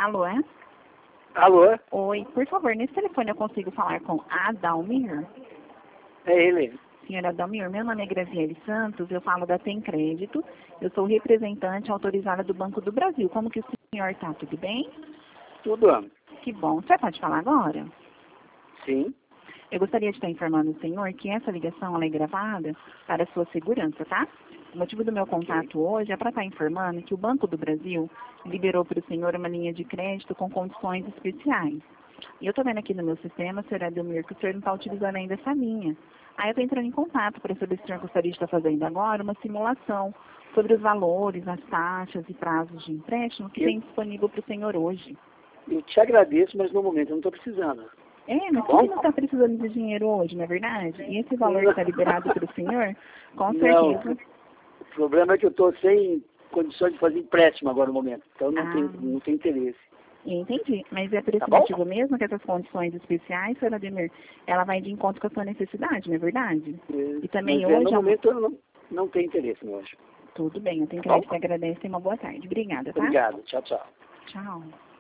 Alô, é? Alô? Oi, por favor, nesse telefone eu consigo falar com Adalmir? É ele. Senhora Adalmir, meu nome é Graziele Santos, eu falo da Tem Crédito, eu sou representante autorizada do Banco do Brasil. Como que o senhor está? Tudo bem? Tudo. Que bom. O senhor pode falar agora? Sim. Eu gostaria de estar informando o senhor que essa ligação ela é gravada para a sua segurança, tá? O motivo do meu contato hoje é para estar informando que o Banco do Brasil liberou para o senhor uma linha de crédito com condições especiais. E eu estou vendo aqui no meu sistema, senhor Adalmir, que o senhor não está utilizando ainda essa linha. Aí eu estou entrando em contato para saber se o senhor gostaria de estar fazendo agora uma simulação sobre os valores, as taxas e prazos de empréstimo que tem disponível para o senhor hoje. Eu te agradeço, mas no momento eu não estou precisando. Mas quem não está precisando de dinheiro hoje, não é verdade? E esse valor que está liberado para o senhor, com certeza. Não. O problema é que eu estou sem condições de fazer empréstimo agora no momento. Então não tem interesse. Entendi. Mas é por esse motivo mesmo que essas condições especiais, senhor Ademir, ela vai de encontro com a sua necessidade, não é verdade? E também mas hoje... no momento eu não tenho interesse hoje. Tudo bem, eu tenho que agradecer e uma boa tarde. Obrigada, tá? Obrigado. Tchau, tchau. Tchau.